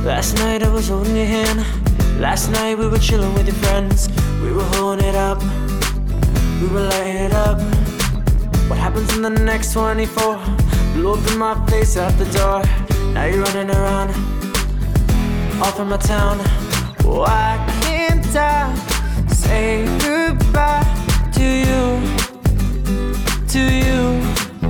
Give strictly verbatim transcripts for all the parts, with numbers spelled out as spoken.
Last night I was holding your hand. Last night we were chilling with your friends. We were holding it up, we were lighting it up. What happens in the next twenty-four? Blew up in my face out the door. Now you're running around, all from my town. Why can't I say goodbye to you, to you?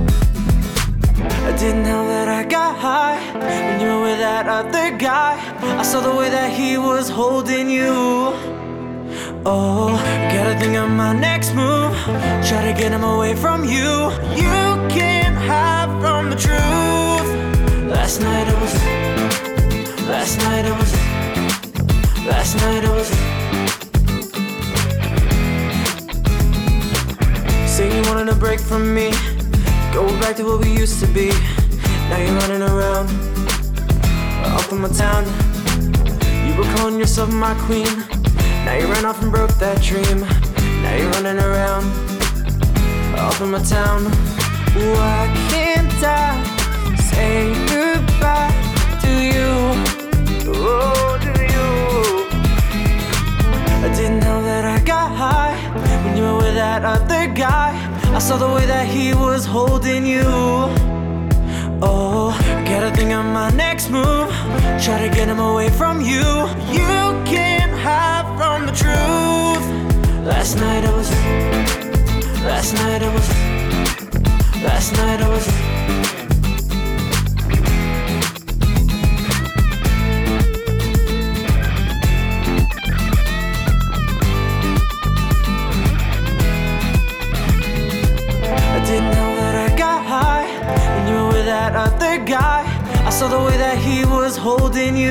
I didn't know that I got high when you were with that other guy. I saw the way that he was holding you. Oh, gotta think of my next move. Try to get him away from you. You can't hide from the truth. Last night it was, last night it was, last night it was. Say you wanted a break from me, go back to what we used to be. Now you're running around, up in my town. You were calling yourself my queen. Now you ran off and broke that dream. Now you're running around, up in my town. Why can't I say goodbye to you? Oh, to you. I didn't know that I got high when you were with that other guy. I saw the way that he was holding you. Oh, gotta think of my next move. Try to get him away from you. You can't hide from the truth. Last night I was, last night I was, last night I was. Didn't know that I got high when you were with that other guy. I saw the way that he was holding you.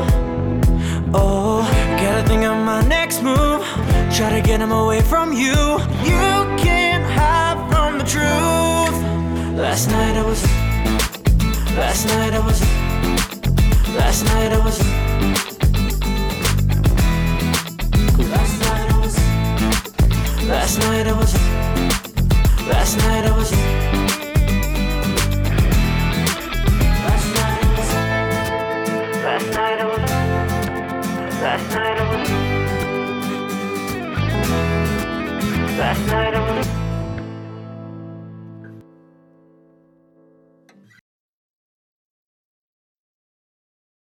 Oh, gotta think of my next move. Try to get him away from you. You can't hide from the truth. Last night I was, last night I was, last night I was, last night I was, last night I was. Last night I was